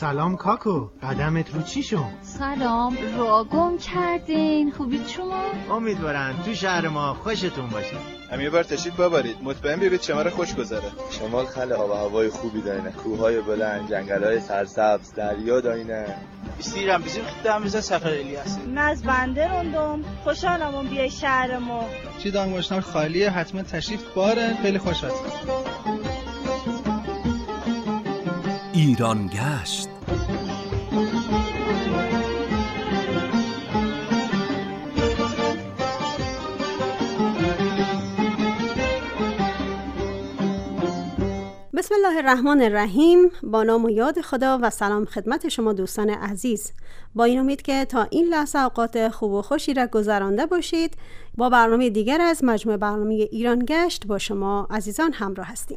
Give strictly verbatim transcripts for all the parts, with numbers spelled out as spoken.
سلام کاکو، قدمت رو چی شد؟ سلام، را گم کردین. خوبید شما؟ امیدوارم تو شهر ما خوشتون باشه. هم یه بار تشریف ببرید، مطمئن بیایید شمال خوش گذره. شمال خیلی آب و هوای خوبی داره، کوههای بلند، جنگل‌های سرسبز، دریا داره. استیرم bizim خدامıza سفر الیاس. ناز بنده روندم، خوشحالم اون بیای شهر ما. چی دانگوشنار خالیه، حتما تشریف باره، خیلی خوش هست. ایران گشت. بسم الله الرحمن الرحیم. با نام و یاد خدا و سلام خدمت شما دوستان عزیز. با این امید که تا این لحظه اوقات خوب و خوشی را گذرانده باشید. با برنامه دیگر از مجموعه برنامه ایران گشت با شما عزیزان همراه هستیم.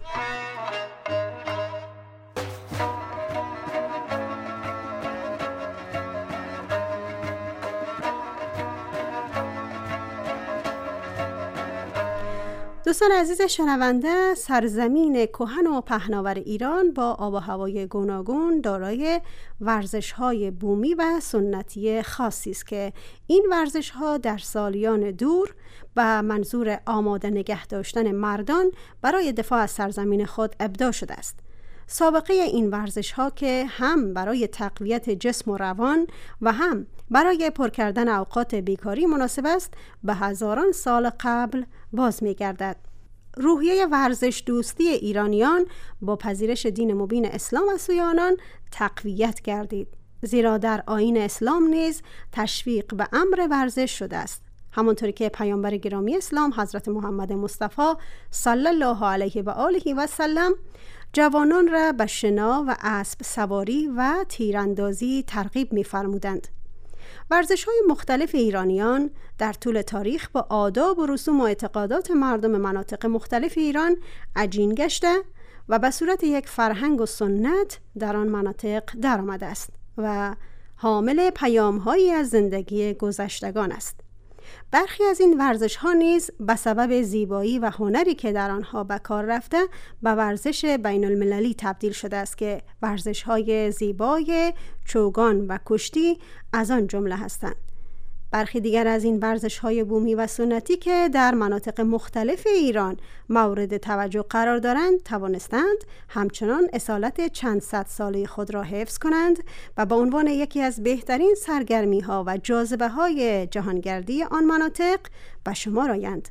دوستان عزیز شنونده، سرزمین کهن و پهناور ایران با آب و هوای گوناگون دارای ورزش‌های بومی و سنتی خاصی است که این ورزش‌ها در سالیان دور به منظور آماده نگه داشتن مردان برای دفاع از سرزمین خود ابداع شده است. سابقه این ورزش‌ها که هم برای تقویت جسم و روان و هم برای پر کردن اوقات بیکاری مناسب است، به هزاران سال قبل باز می‌گردد. روحیه ورزش دوستی ایرانیان با پذیرش دین مبین اسلام از سوی آنان تقویت گردید، زیرا در آیین اسلام نیز تشویق به امر ورزش شده است، همانطوری که پیامبر گرامی اسلام حضرت محمد مصطفی صلی الله علیه و آله و سلم جوانان را به شنا و اسب سواری و تیراندازی ترغیب می‌فرمودند. ورزش‌های مختلف ایرانیان در طول تاریخ با آداب و رسوم و اعتقادات مردم مناطق مختلف ایران عجین گشته و به صورت یک فرهنگ و سنت در آن مناطق درآمده است و حامل پیام‌هایی از زندگی گذشتگان است. برخی از این ورزش‌ها نیز به سبب زیبایی و هنری که در آنها به کار رفته به ورزش بین المللی تبدیل شده است که ورزش‌های زیبای چوگان و کشتی از آن جمله هستند. برخی دیگر از این ورزش‌های بومی و سنتی که در مناطق مختلف ایران مورد توجه قرار دارند توانستند همچنان اصالت چند صد ساله خود را حفظ کنند و به عنوان یکی از بهترین سرگرمی‌ها و جاذبه‌های جهانگردی آن مناطق به شمار آیند.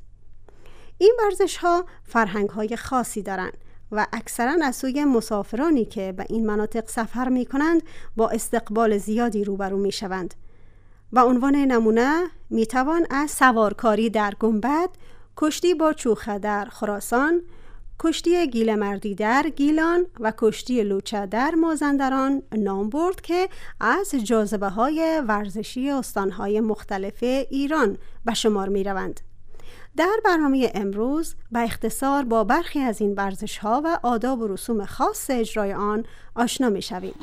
این ورزش‌ها فرهنگ‌های خاصی دارند و اکثراً از سوی مسافرانی که به این مناطق سفر می‌کنند با استقبال زیادی روبرو می‌شوند. به عنوان نمونه میتوان از سوارکاری در گنبد، کشتی با چوخه در خراسان، کشتی گیل مردی در گیلان و کشتی لوچه در مازندران نام برد که از جاذبه های ورزشی استانهای مختلف ایران به شمار می روند. در برنامه امروز به اختصار با برخی از این ورزش ها و آداب و رسوم خاص اجرای آن آشنا می شویم.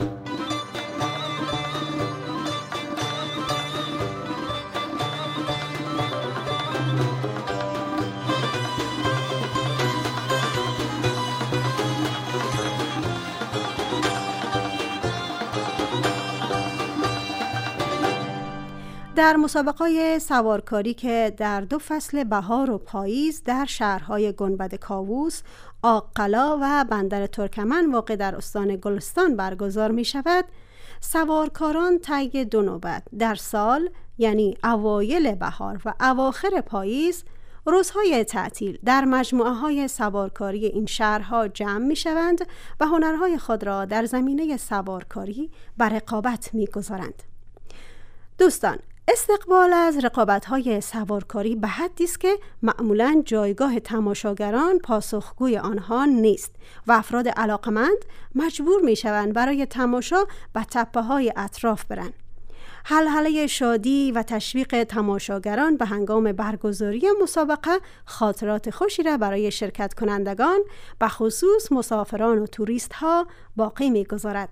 در مسابقات سوارکاری که در دو فصل بهار و پاییز در شهرهای گنبد کاووس، آق‌قلا و بندر ترکمن واقع در استان گلستان برگزار می شود، سوارکاران طی دو نوبت در سال یعنی اوایل بهار و اواخر پاییز روزهای تعطیل در مجموعه های سوارکاری این شهرها جمع می شوند و هنرهای خود را در زمینه سوارکاری بر رقابت می گذارند. دوستان، استقبال از رقابت‌های سوارکاری به حدی است که معمولاً جایگاه تماشاگران پاسخگوی آنها نیست و افراد علاقمند مجبور می‌شوند برای تماشا به تپه‌های اطراف برند. هلهله شادی و تشویق تماشاگران به هنگام برگزاری مسابقه خاطرات خوشی را برای شرکت کنندگان به خصوص مسافران و توریست‌ها باقی می‌گذارد.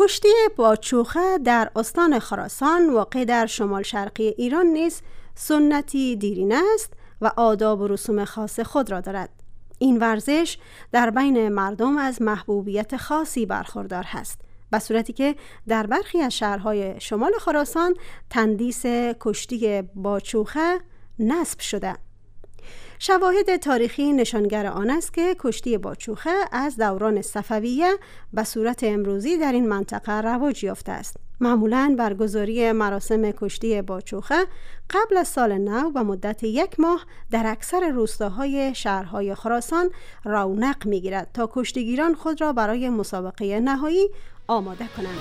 کشتی باچوخه در استان خراسان واقع در شمال شرقی ایران نیز سنتی دیرینه است و آداب و رسوم خاص خود را دارد. این ورزش در بین مردم از محبوبیت خاصی برخوردار است، به صورتی که در برخی از شهرهای شمال خراسان تندیس کشتی باچوخه نصب شده. شواهد تاریخی نشانگر آن است که کشتی باچوخه از دوران صفویه به صورت امروزی در این منطقه رواج یافته است. معمولاً برگزاری مراسم کشتی باچوخه قبل از سال نو و مدت یک ماه در اکثر روستاهای شهرهای خراسان رونق می‌گیرد تا کشتیگیران خود را برای مسابقه نهایی آماده کنند.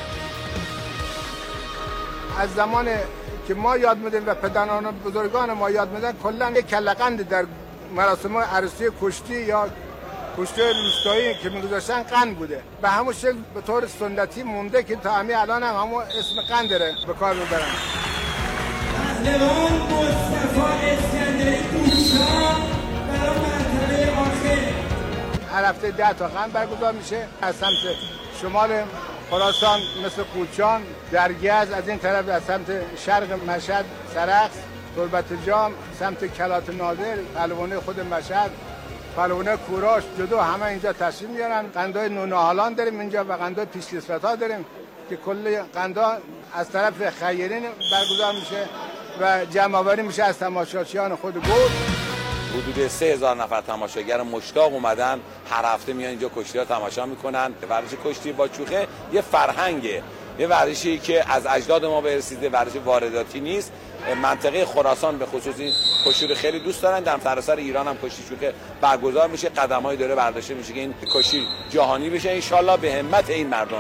از زمان که ما یاد میدیم و پدران و بزرگان ما یاد میدن، کلا یک کله‌قند در مراسم عروسی کشتی یا کشتی روستایی که میگذاشتن قند بوده. به همون شکل به طور سنتی مونده که تا همین الان هم همون اسم قند داره به کار میبرن. پهلوان مصطفی اسکندری کوچا برای مرحله آخر هر هفته ده تا قند برگزار میشه. از سمت شمال خراسان مثل قوچان، درگز، از این طرف از سمت شرق مشهد سرخس، تربت جام، سمت کلات نادر، پهلوانه خود مشهد، پهلوانه کوراش، جدو، همه اینجا تشریف میارن. قندای نونهالان داریم اینجا و قندای پیشکسوت‌ها داریم که کل قندا از طرف خیرین برگزار میشه و جمع آوری میشه از تماشاچیان خود گل. حدود سه هزار نفر تماشاگر مشتاق اومدن، هر هفته میان اینجا کشتی ها تماشا میکنن. ورزش کشتی باچوخه یه فرهنگه، یه ورزشی که از اجداد ما برسیده، ورزش وارداتی نیست. منطقه خراسان به خصوص این کشتی رو خیلی دوست دارن. در سراسر ایران هم کشتی شوخه برگزار میشه، قدم‌هایی داره برداشته میشه که این کشتی جهانی بشه ان شاءالله به همت این مردم.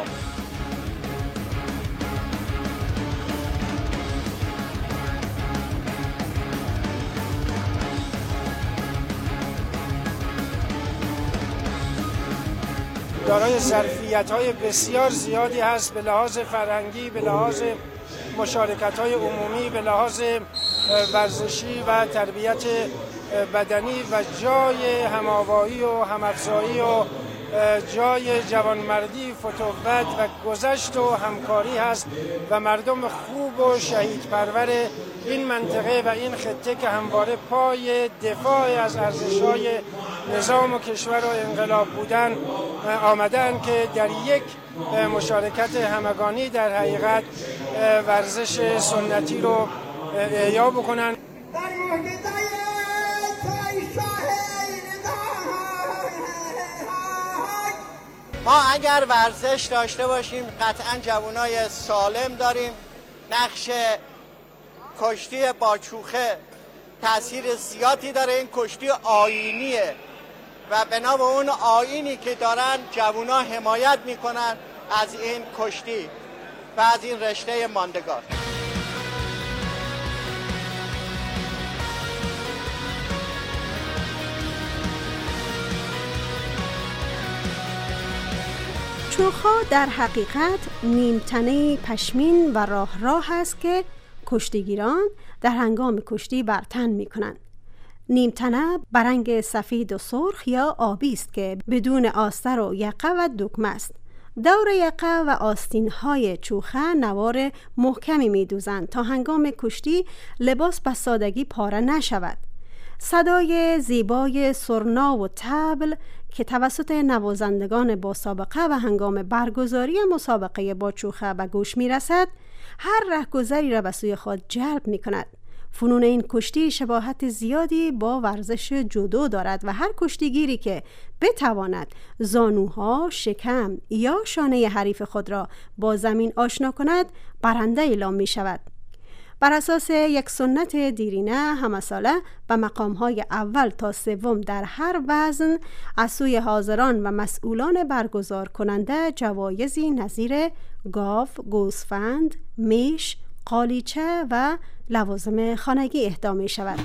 دارای ظرفیت‌های بسیار زیادی هست به لحاظ فرهنگی، به لحاظ مشارکت‌های عمومی، به لحاظ ورزشی و تربیت بدنی و جای هم‌آوایی و هم‌افزایی و جای جوانمردی، فتوت و گذشت و همکاری هست و مردم خوب و شهیدپرور این منطقه و این خطه که همواره پای دفاع از ارزش‌های نظام و کشور و انقلاب بودن آمدن که در یک مشارکت همگانی در حقیقت ورزش سنتی رو احیا بکنن. ما اگر ورزش داشته باشیم قطعا جوانای سالم داریم. نقش کشتی باچوخه تأثیر زیادی داره. این کشتی آیینیه و بنا به اون آیینی که دارن جوونا حمایت میکنن از این کشتی و از این رشته ماندگار. چوخ‌ها در حقیقت نیمتنه پشمین و راه راه است که کشتیگیران در هنگام کشتی بر تن می‌کنند. نیمتنه برنگ سفید و سرخ یا آبی است که بدون آستر و یقه و دکمه است. دور یقه و آستین‌های چوخه نوار محکمی می‌دوزند تا هنگام کشتی لباس به سادگی پاره نشود. صدای زیبای سرنا و طبل که توسط نوازندگان با سابقه و هنگام برگزاری مسابقه باچوخه به گوش می‌رسد، هر رهگذری را به سوی خود جلب می‌کند. فنون این کشتی شباهت زیادی با ورزش جودو دارد و هر کشتیگیری که بتواند زانوها، شکم یا شانه حریف خود را با زمین آشنا کند برنده اعلام می شود. بر اساس یک سنت دیرینه همساله به مقام‌های اول تا سوم در هر وزن از سوی حاضران و مسئولان برگزار کننده جوایزی نظیر گاو، گوسفند، میش، قالیچه و لوازم خانگی اهدا می شود.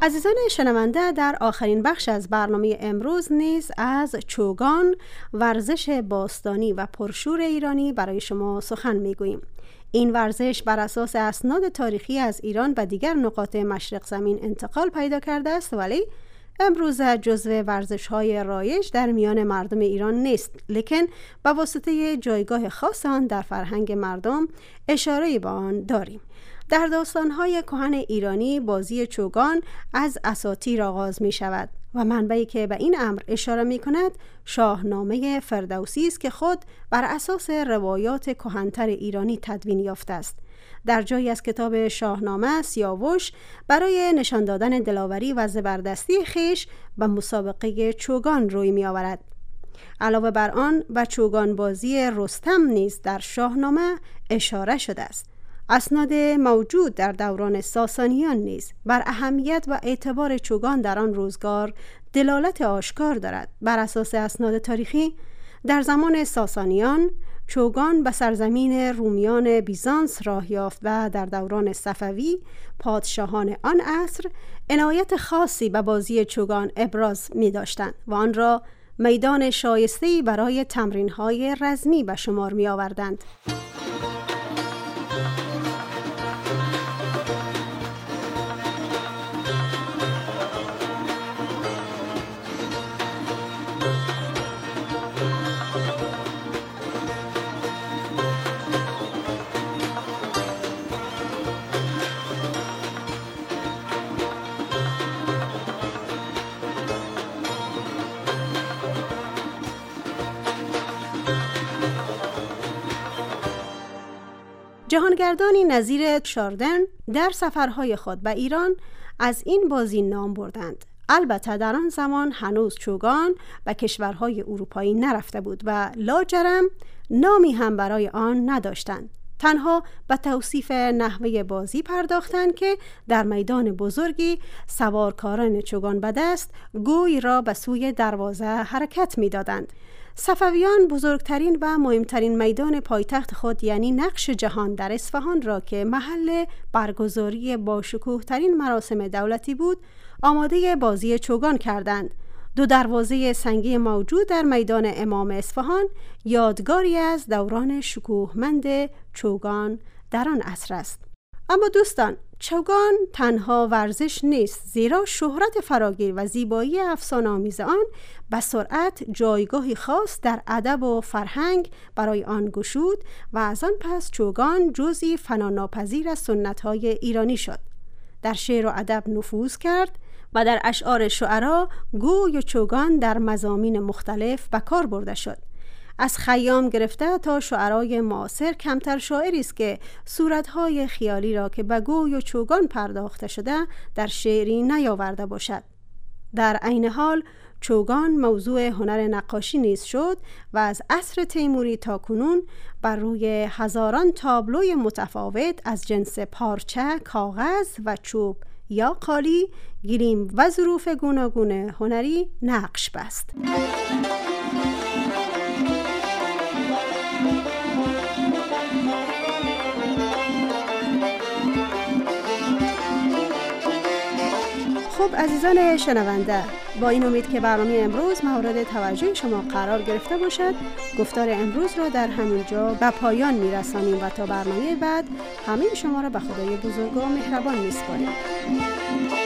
عزیزان شنونده، در آخرین بخش از برنامه امروز نیز از چوگان، ورزش باستانی و پرشور ایرانی برای شما سخن میگوییم. این ورزش بر اساس اسناد تاریخی از ایران و دیگر نقاط مشرق زمین انتقال پیدا کرده است، ولی امروز جزو ورزش‌های رایج در میان مردم ایران نیست، لیکن به واسطه جایگاه خاص آن در فرهنگ مردم اشاره به آن داریم. در داستان‌های کهن ایرانی بازی چوگان از اساطیر آغاز می شود و منبعی که به این امر اشاره می کند شاهنامه فردوسی است که خود بر اساس روایات کهن‌تر ایرانی تدوین یافته است. در جایی از کتاب شاهنامه سیاوش برای نشان دادن دلاوری و زبردستی خویش به مسابقه چوگان روی می آورد. علاوه بر آن به چوگان بازی رستم نیز در شاهنامه اشاره شده است. اسناد موجود در دوران ساسانیان نیز بر اهمیت و اعتبار چوگان در آن روزگار دلالت آشکار دارد. بر اساس اسناد تاریخی در زمان ساسانیان چوگان به سرزمین رومیان بیزانس راه یافت و در دوران صفوی پادشاهان آن عصر عنایت خاصی به بازی چوگان ابراز می داشتند و آن را میدان شایسته‌ای برای تمرین‌های رزمی به شمار می آوردند. جهانگردانی نظیر شاردن در سفرهای خود به ایران از این بازی نام بردند. البته در آن زمان هنوز چوگان به کشورهای اروپایی نرفته بود و لاجرم نامی هم برای آن نداشتند. تنها به توصیف نحوه بازی پرداختند که در میدان بزرگی سوارکاران چوگان به دست گوی را به سوی دروازه حرکت می دادند. صفویان بزرگترین و مهمترین میدان پایتخت خود یعنی نقش جهان در اصفهان را که محل برگزاری با شکوه ترین مراسم دولتی بود آماده بازی چوگان کردند. دو دروازه سنگی موجود در میدان امام اصفهان یادگاری از دوران شکوهمند چوگان در آن عصر است. اما دوستان، چوگان تنها ورزش نیست، زیرا شهرت فراگیر و زیبایی افسانه‌آمیز آن به سرعت جایگاهی خاص در ادب و فرهنگ برای آن گشود و از آن پس چوگان جزئی فناناپذیر از سنت‌های ایرانی شد. در شعر و ادب نفوذ کرد و در اشعار شعرا گوی و چوگان در مضامین مختلف به کار برده شد. از خیام گرفته تا شعرای معاصر کمتر شاعری است که صورت‌های خیالی را که به گوی و چوگان پرداخته شده در شعری نیاورده باشد. در عین حال چوگان موضوع هنر نقاشی نیز شد و از عصر تیموری تا کنون بر روی هزاران تابلوی متفاوت از جنس پارچه، کاغذ و چوب یا قالی، گلیم و ظروف گوناگون هنری نقش بست. خب عزیزان شنونده، با این امید که برنامه امروز مورد توجه شما قرار گرفته باشد، گفتار امروز را در همین جا به پایان میرسانیم و تا برنامه بعد همه شما را به خدای بزرگ و مهربان میسپاریم.